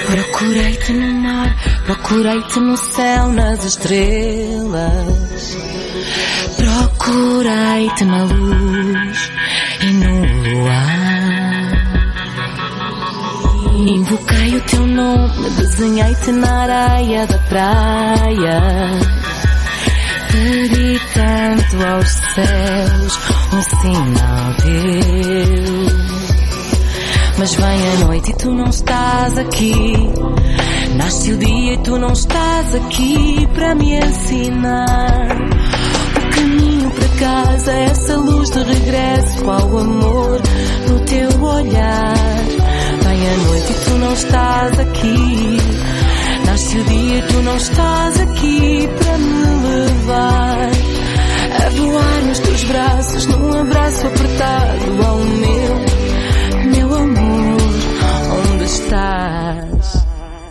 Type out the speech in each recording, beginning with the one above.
Procurei-te no mar, procurei-te no céu, nas estrelas. Procurei-te na luz e no luar. Invoquei o teu nome, desenhei-te na areia da praia. Pedi tanto aos céus um sinal teu. Mas vem a noite e tu não estás aqui. Nasce o dia e tu não estás aqui para me ensinar o caminho para casa, essa luz de regresso ao amor no teu olhar. Vem a noite e tu não estás aqui. Nasce o dia e tu não estás aqui para me levar a voar nos teus braços, num abraço apertado ao meu amor, onde estás?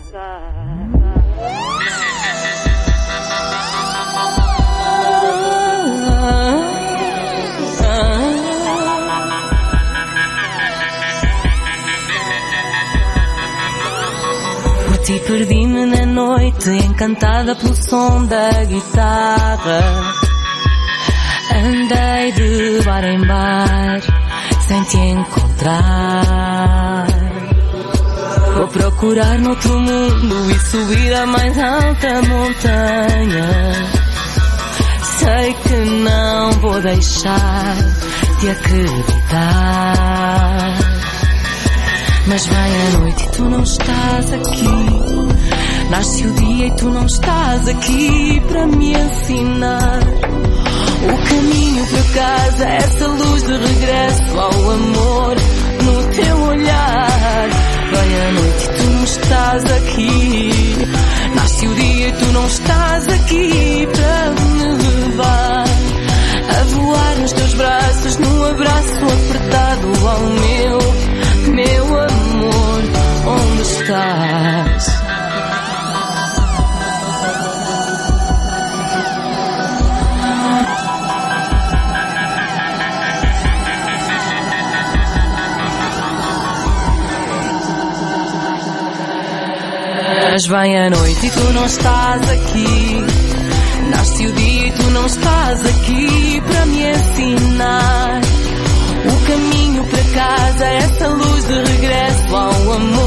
Por ti perdi-me na noite, encantada pelo som da guitarra. Andei de bar em bar sem te encontrar. Vou procurar noutro mundo e subir a mais alta montanha. Sei que não vou deixar de acreditar. Mas vem a noite e tu não estás aqui. Nasce o dia e tu não estás aqui para me ensinar o caminho para casa, essa luz de regresso ao amor no teu olhar. Vem a noite e tu não estás aqui. Nasce o dia e tu não estás aqui para me levar a voar nos teus braços, num abraço apertado ao meu amor, onde estás? Mas vem a noite e tu não estás aqui. Nasce o dia e tu não estás aqui para me ensinar o caminho para casa, essa luz de regresso ao amor